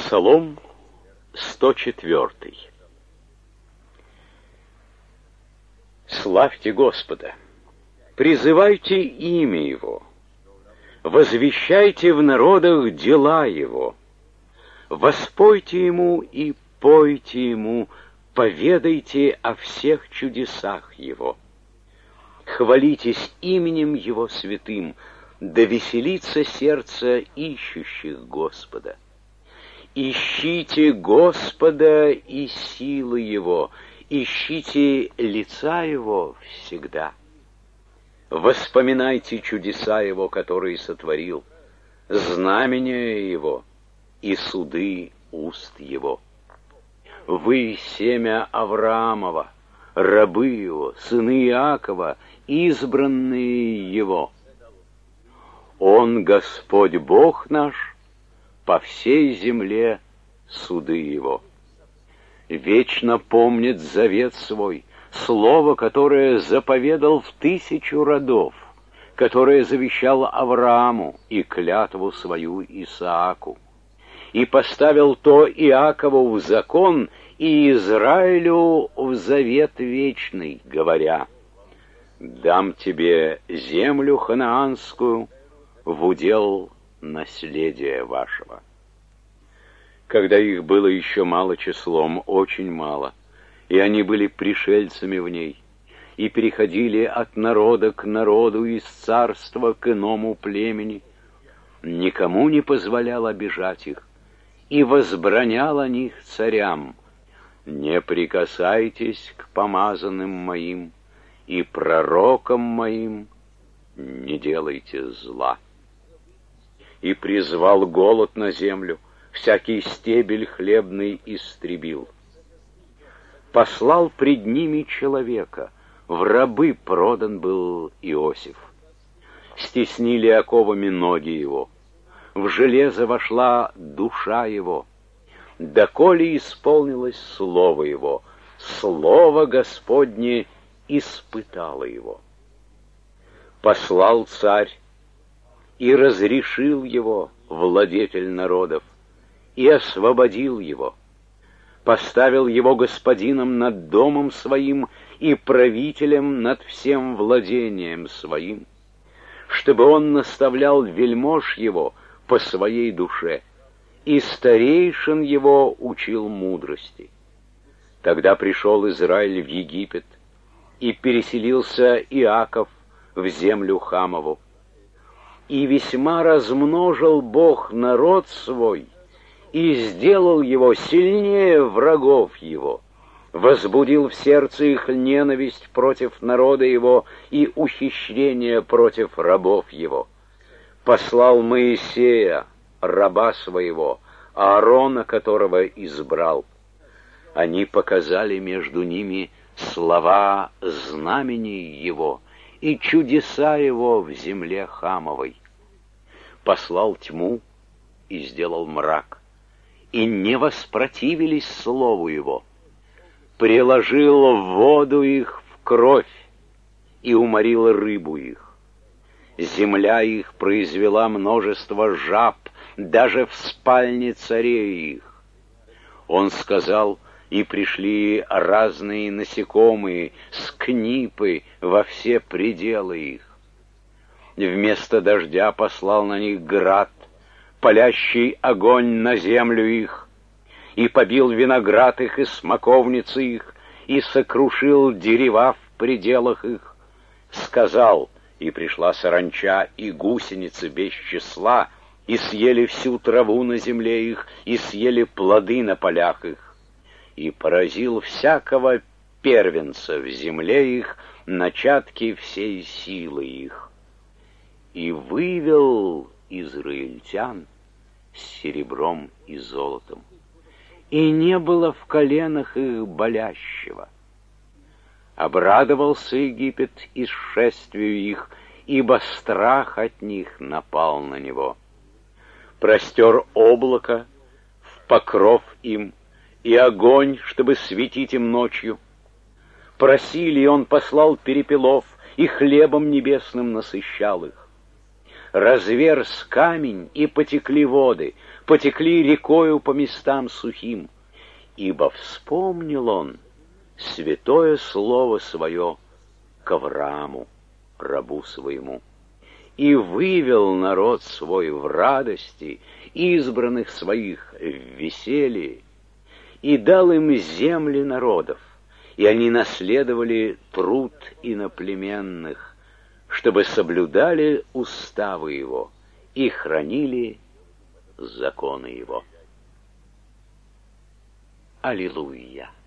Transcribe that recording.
Псалом 104. Славьте Господа, призывайте имя Его, возвещайте в народах дела Его, воспойте Ему и пойте Ему, поведайте о всех чудесах Его. Хвалитесь именем Его святым, да веселится сердце ищущих Господа. Ищите Господа и силы Его, ищите лица Его всегда. Воспоминайте чудеса Его, которые сотворил, знамения Его и суды уст Его. Вы семя Авраамова, рабы Его, сыны Иакова, избранные Его. Он, Господь Бог наш, по всей земле суды Его. Вечно помнит завет свой, слово, которое заповедал в 1000 родов, которое завещал Аврааму и клятву свою Исааку, и поставил то Иакову в закон и Израилю в завет вечный, говоря: «Дам тебе землю ханаанскую в удел наследия вашего». Когда их было еще мало числом, очень мало, и они были пришельцами в ней, и переходили от народа к народу, из царства к иному племени, никому не позволял обижать их, и возбранял о них царям: «Не прикасайтесь к помазанным моим, и пророкам моим не делайте зла». И призвал голод на землю, всякий стебель хлебный истребил. Послал пред ними человека, в рабы продан был Иосиф. Стеснили оковами ноги его, в железо вошла душа его, доколе исполнилось слово его, слово Господне испытало его. Послал царь, и разрешил его владетель народов, и освободил его, поставил его господином над домом своим и правителем над всем владением своим, чтобы он наставлял вельмож его по своей душе, и старейшин его учил мудрости. Тогда пришел Израиль в Египет, и переселился Иаков в землю Хамову. И весьма размножил Бог народ свой, и сделал его сильнее врагов его, возбудил в сердце их ненависть против народа его и ухищрение против рабов его. Послал Моисея, раба своего, Аарона, которого избрал. Они показали между ними слова знамений его и чудеса его в земле Хамовой. Послал тьму и сделал мрак, и не воспротивились слову его. Приложил воду их в кровь и уморил рыбу их. Земля их произвела множество жаб, даже в спальне царей их. Он сказал, и пришли разные насекомые, скнипы во все пределы их. Вместо дождя послал на них град, палящий огонь на землю их, и побил виноград их и смоковницы их, и сокрушил дерева в пределах их. Сказал, и пришла саранча и гусеницы без числа, и съели всю траву на земле их, и съели плоды на полях их. И поразил всякого первенца в земле их, начатки всей силы их. И вывел израильтян с серебром и золотом, и не было в коленах их болящего. Обрадовался Египет исшествию их, ибо страх от них напал на него. Простер облако в покров им, и огонь, чтобы светить им ночью. Просили, и он послал перепелов, и хлебом небесным насыщал их. Разверз камень, и потекли воды, потекли рекою по местам сухим, ибо вспомнил он святое слово свое к Аврааму, рабу своему, и вывел народ свой в радости, избранных своих в веселье, и дал им земли народов, и они наследовали труд иноплеменных, чтобы соблюдали уставы его и хранили законы его. Аллилуйя!